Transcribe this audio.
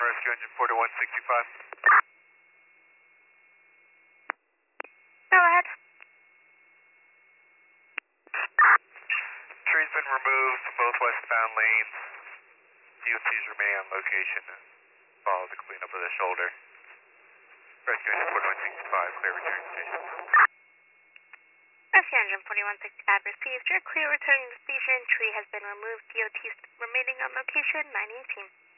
rescue engine 4165. Go ahead. Tree's been removed from both westbound lanes. DOT's remaining on location to follow the cleanup of the shoulder. Rescue engine 4165, clear return station. Rescue engine 4165 received. You're clear returning to station. Tree has been removed. DOT remaining on location 918.